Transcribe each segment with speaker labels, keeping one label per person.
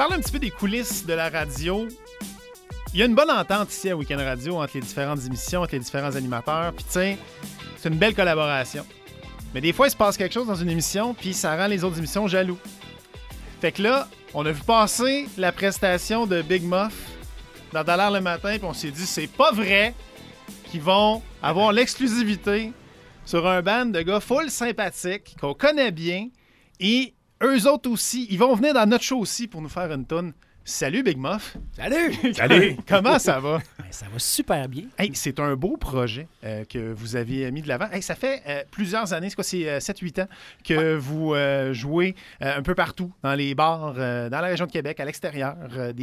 Speaker 1: parler un petit peu des coulisses de la radio. Il y a une bonne entente ici à Week-end Radio entre les différentes émissions, entre les différents animateurs. Puis, tu sais, c'est une belle collaboration. Mais des fois, il se passe quelque chose dans une émission, puis ça rend les autres émissions jaloux. Fait que là, on a vu passer la prestation de Big Muff dans Dollar le matin, puis on s'est dit, c'est pas vrai qu'ils vont avoir l'exclusivité sur un band de gars full sympathiques, qu'on connaît bien, et eux autres aussi, ils vont venir dans notre show aussi pour nous faire une toune. Salut Big Muff!
Speaker 2: Salut!
Speaker 1: Salut! Comment ça va?
Speaker 2: Ben, ça va super bien.
Speaker 1: Hey, c'est un beau projet que vous avez mis de l'avant. Hey, ça fait plusieurs années, c'est quoi, c'est 7-8 ans que vous jouez un peu partout, dans les bars, dans la région de Québec, à l'extérieur,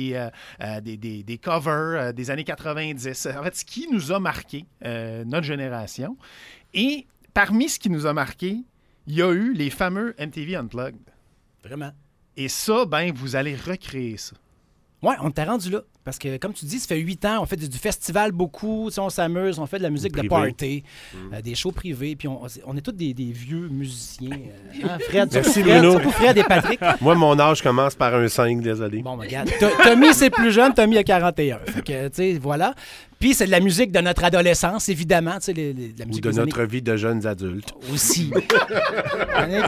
Speaker 1: des covers des années 90. En fait, ce qui nous a marqué, notre génération. Et parmi ce qui nous a marqué, il y a eu les fameux MTV Unplugged.
Speaker 2: Vraiment.
Speaker 1: Et ça, ben, vous allez recréer ça.
Speaker 2: Oui, on t'est rendu là. Parce que, comme tu dis, ça fait 8 ans, on fait du festival beaucoup, on s'amuse, on fait de la musique de party, des shows privés, puis on est tous des vieux musiciens. Fred,
Speaker 3: merci Bruno.
Speaker 2: Surtout Fred et Patrick.
Speaker 3: Moi, mon âge commence par un 5, désolé.
Speaker 2: Bon, regarde, Tommy, c'est plus jeune, Tommy a 41. Fait que, tu sais, voilà. Puis c'est de la musique de notre adolescence, évidemment. Tu sais, la musique
Speaker 3: ou de notre vie de jeunes adultes.
Speaker 2: Aussi. Années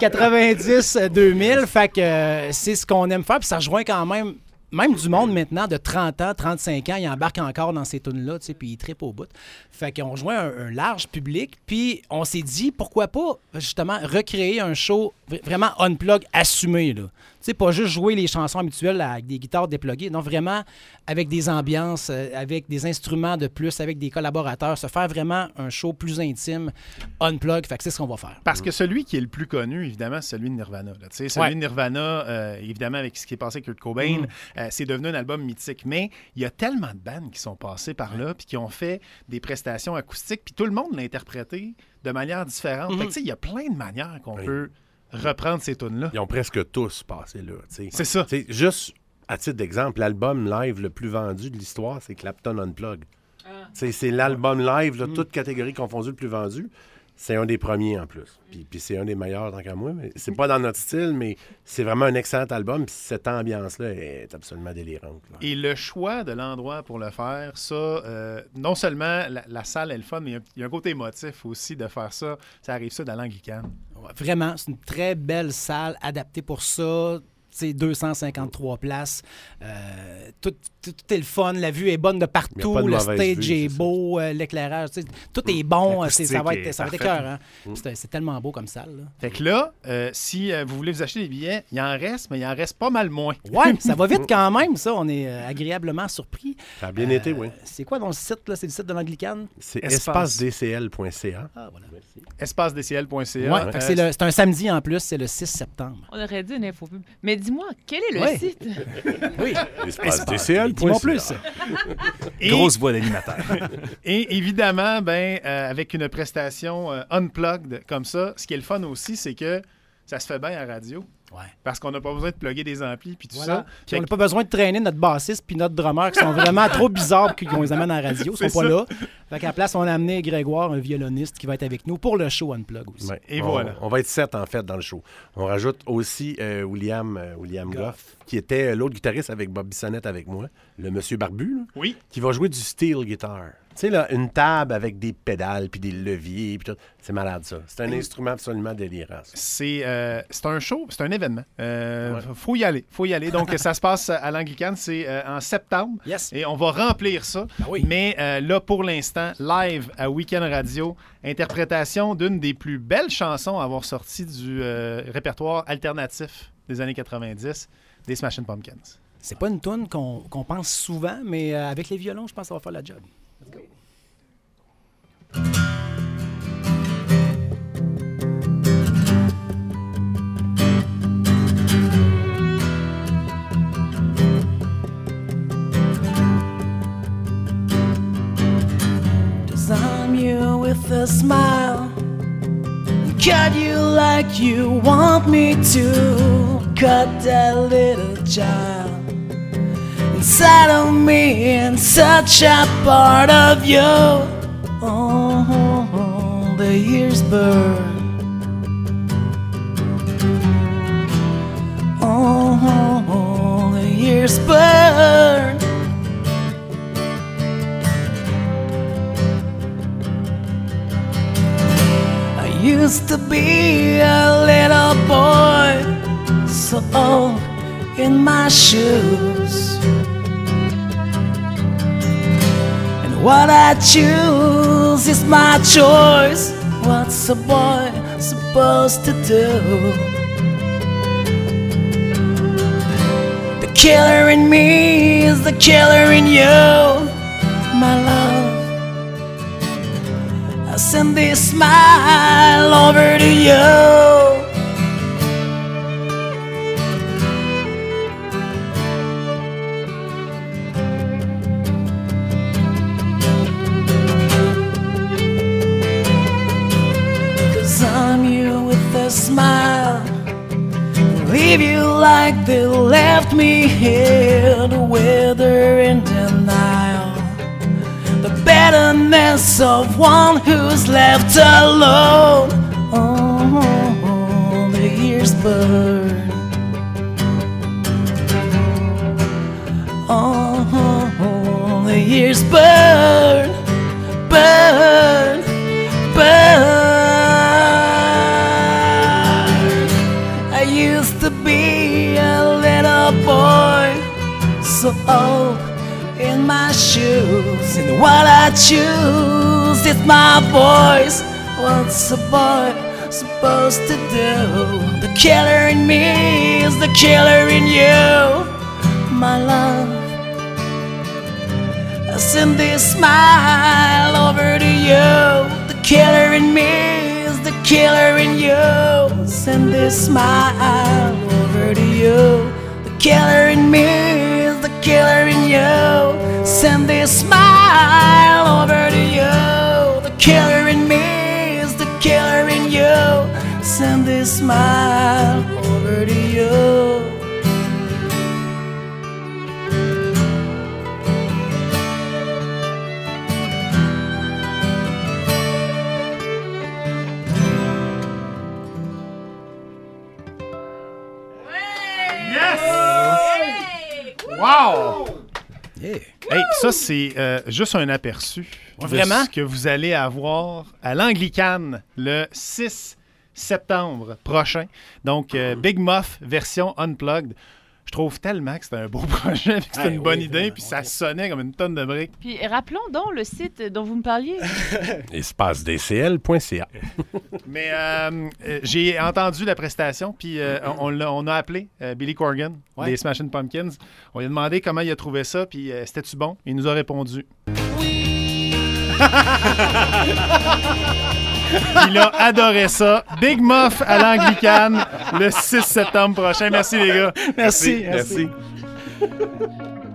Speaker 2: 90-2000, fait que c'est ce qu'on aime faire, puis ça rejoint quand même du monde maintenant de 30 ans, 35 ans, ils embarquent encore dans ces tunes-là, tu sais, puis ils trippent au bout. Fait qu'on rejoint un large public, puis on s'est dit, pourquoi pas, justement, recréer un show vraiment unplug assumé, là. Tu sais, pas juste jouer les chansons habituelles avec des guitares dépluguées, non, vraiment avec des ambiances, avec des instruments de plus, avec des collaborateurs, se faire vraiment un show plus intime, unplug, fait que c'est ce qu'on va faire.
Speaker 1: Parce que celui qui est le plus connu, évidemment, c'est celui de Nirvana. Là. Celui de Nirvana, évidemment, avec ce qui est passé avec Kurt Cobain, c'est devenu un album mythique. Mais il y a tellement de bandes qui sont passées par là, puis qui ont fait des prestations acoustiques, puis tout le monde l'a interprété de manière différente. Fait que, il y a plein de manières qu'on peut reprendre ces tunes-là.
Speaker 3: Ils ont presque tous passé là. T'sais.
Speaker 1: C'est ça.
Speaker 3: T'sais, juste à titre d'exemple, l'album live le plus vendu de l'histoire, c'est Clapton Unplugged. C'est l'album live, là, toute catégorie confondue, le plus vendu. C'est un des premiers en plus. Puis c'est un des meilleurs tant qu'à moi. Mais c'est pas dans notre style, mais c'est vraiment un excellent album. Puis cette ambiance-là est absolument délirante. Là.
Speaker 1: Et le choix de l'endroit pour le faire, ça, non seulement la salle est le fun, mais il y a un côté émotif aussi de faire ça. Ça arrive ça dans l'Anglicane.
Speaker 2: Ouais, vraiment, c'est une très belle salle adaptée pour ça. C'est 253 places. Tout est le fun. La vue est bonne de partout. Le stage est beau. L'éclairage. Tout est bon. Ça va être écœurant. C'est tellement beau comme salle. Là.
Speaker 1: Fait que là, si vous voulez vous acheter des billets, il en reste, mais il en reste pas mal moins.
Speaker 2: Oui, ça va vite quand même, ça. On est agréablement surpris.
Speaker 3: Ça a bien été, oui.
Speaker 2: C'est quoi dans le site? Là? C'est le site de l'Anglicane?
Speaker 3: C'est espacedcl.ca.
Speaker 2: Ah, voilà.
Speaker 1: Espacedcl.ca.
Speaker 2: Ouais, c'est un samedi en plus. C'est le 6 septembre.
Speaker 4: On aurait dit une infopub. Mais dis-moi, quel est le site?
Speaker 2: Oui.
Speaker 3: espacedcl.ca.
Speaker 2: Dis-moi plus.
Speaker 5: Grosse voix d'animateur.
Speaker 1: Et évidemment, avec une prestation unplugged comme ça, ce qui est le fun aussi, c'est que ça se fait bien à radio.
Speaker 2: Ouais.
Speaker 1: Parce qu'on n'a pas besoin de plugger des amplis puis tout ça.
Speaker 2: Puis on n'a pas besoin de traîner notre bassiste puis notre drummer qui sont vraiment trop bizarres puis qu'on les amène à la radio. Ils sont pas là. Fait qu'à la place, on a amené Grégoire, un violoniste, qui va être avec nous pour le show Unplug aussi.
Speaker 3: Ouais.
Speaker 1: Et voilà.
Speaker 3: On va être 7 en fait dans le show. On rajoute aussi William Goff, qui était l'autre guitariste avec Bob Bissonnette avec moi, le monsieur barbu, là,
Speaker 1: oui,
Speaker 3: qui va jouer du steel guitar. Tu sais, là, une table avec des pédales puis des leviers. Puis tout. C'est malade, ça. C'est un instrument absolument délirant.
Speaker 1: C'est un show, c'est un événement. Faut y aller. Donc, ça se passe à l'Anglicane. C'est en septembre.
Speaker 2: Yes.
Speaker 1: Et on va remplir ça.
Speaker 2: Ben oui.
Speaker 1: Mais là, pour l'instant, live à Week-end Radio, interprétation d'une des plus belles chansons à avoir sorti du répertoire alternatif des années 90, des Smashing Pumpkins.
Speaker 2: C'est pas une toune qu'on pense souvent, mais avec les violons, je pense que ça va faire la job. Let's go.
Speaker 6: Design you with a smile, cut you like you want me to, cut that little child inside of me and such a part of you. Oh, the years burn. Oh, the years years burn. I used to be a little boy, so old in my shoes. And what I choose is my choice. What's a boy supposed to do? The killer in me is the killer in you, my love. I send this smile over to you. 'Cause I'm you with a smile, leave you like they left me here to wither in denial. The bitterness of one who's left alone. Oh, the years burn. Oh, the years burn, burn, burn. I used to be a little boy, so old in my shoes, and what I choose is my voice. What's a boy supposed to do? The killer in me is the killer in you, my love. I send this smile over to you. The killer in me is the killer in you. Send this smile over to you. The killer in me is the killer in you. Send this smile over to you. The killer in me is the killer in you. Send this smile over to you.
Speaker 1: Wow!
Speaker 2: Yeah.
Speaker 1: Hey, ça, c'est juste un aperçu de
Speaker 2: vraiment?
Speaker 1: ce que vous allez avoir à l'Anglicane le 6 septembre prochain. Donc, Big Muff version Unplugged. Je trouve tellement que c'était un beau projet, que c'était une bonne idée, puis ça sonnait comme une tonne de briques.
Speaker 4: Puis rappelons donc le site dont vous me parliez.
Speaker 3: espacedcl.ca.
Speaker 1: Mais j'ai entendu la prestation, puis on a appelé Billy Corgan des Smashing Pumpkins. On lui a demandé comment il a trouvé ça, puis c'était-tu bon? Il nous a répondu. Il a adoré ça. Big Muff à l'Anglicane le 6 septembre prochain. Merci les gars.
Speaker 2: Merci.
Speaker 3: Merci.